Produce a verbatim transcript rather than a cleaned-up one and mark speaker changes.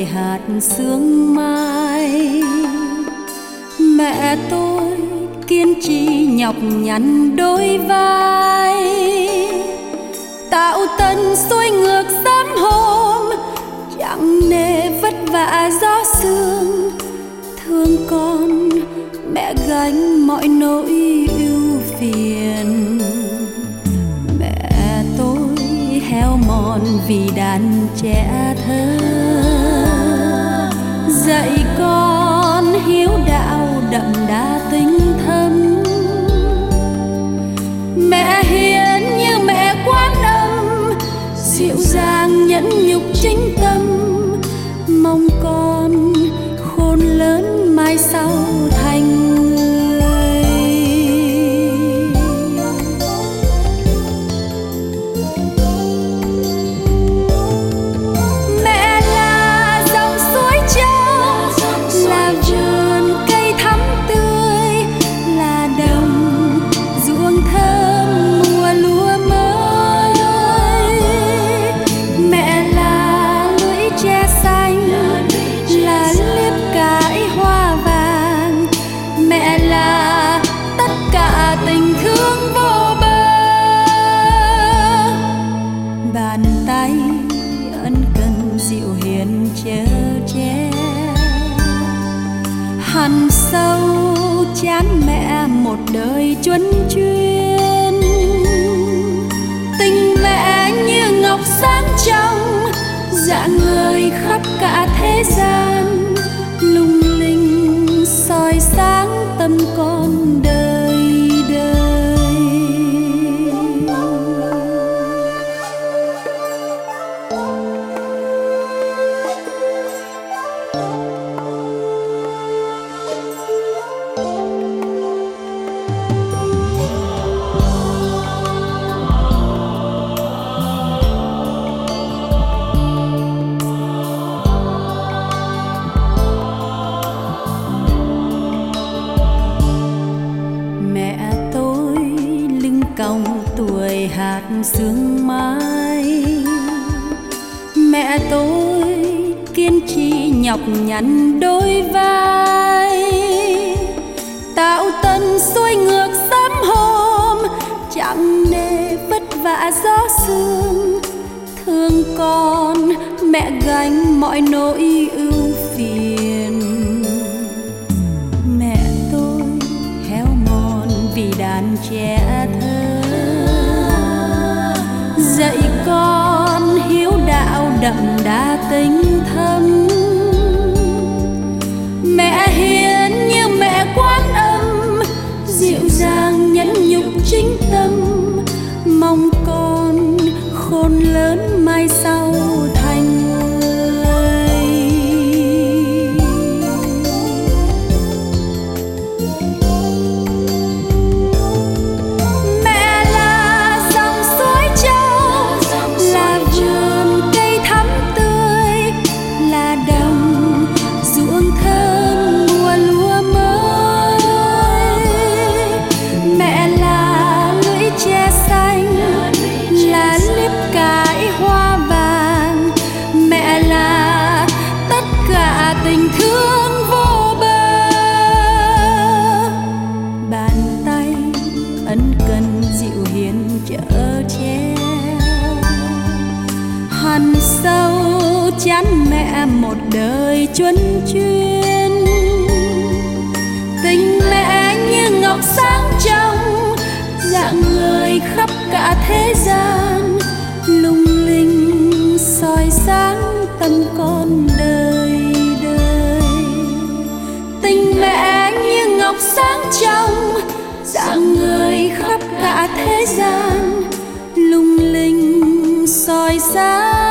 Speaker 1: tuổi hạt sương mai. Mẹ tôi kiên trì nhọc nhằn đôi vai, tạo tần xuôi ngược sớm hôm, chẳng nề vất vả gió sương. Thương con mẹ gánh mọi nỗi ưu phiền. Mẹ tôi héo mòn vì đàn trẻ thơ, dạy con hiếu đạo đậm đà tình thâm. Mẹ hiền như mẹ Quan Âm, dịu dàng nhẫn nhục chính tâm. Mong con khôn lớn mai sau thành người. Mẹ là dòng suối trong, là vườn cây thắm tươi, là đồng ruộng thơm mùa lúa mới. Mẹ là lưỡi tre xanh, là liếp cải hoa vàng. Mẹ là tất cả tình thương vô bờ. Bàn tay ân cần dịu hiền chở che, hằn sâu chán mẹ một đời chuấn chuyên. Tình mẹ như ngọc sáng trong, rạng ngời khắp cả thế gian. Lung linh soi sáng tâm con đời đời. Còng tuổi hạt sương mai. Mẹ tôi kiên trì nhọc nhằn đôi vai, tạo tần xuôi ngược sớm hôm, chẳng nề vất vả gió sương. Thương con mẹ gánh mọi nỗi ưu phiền. Mẹ tôi héo mòn vì đàn trẻ thơ, dạy con hiếu đạo đậm đà tình thâm. Mẹ hiền như mẹ Quan Âm, dịu dàng nhẫn nhục chính tâm. Mong con khôn lớn mai sau thành người. Mẹ là dòng suối trong, là vườn cây thắm tươi, là đồng ruộng thơm mùa lúa mới. Mẹ là lưỡi tre xanh, là liếp cải hoa vàng. Mẹ là tất cả tình thương vô bờ. Bàn tay ân cần dịu hiền chở che, hằn sâu chán mẹ một đời chuấn chuyên. Tình mẹ như ngọc sáng trong, rạng ngời khắp cả thế gian. Lung linh soi sáng tâm con đời đời. Tình mẹ như ngọc sáng trong, rạng ngời khắp cả thế gian. Lung linh soi sáng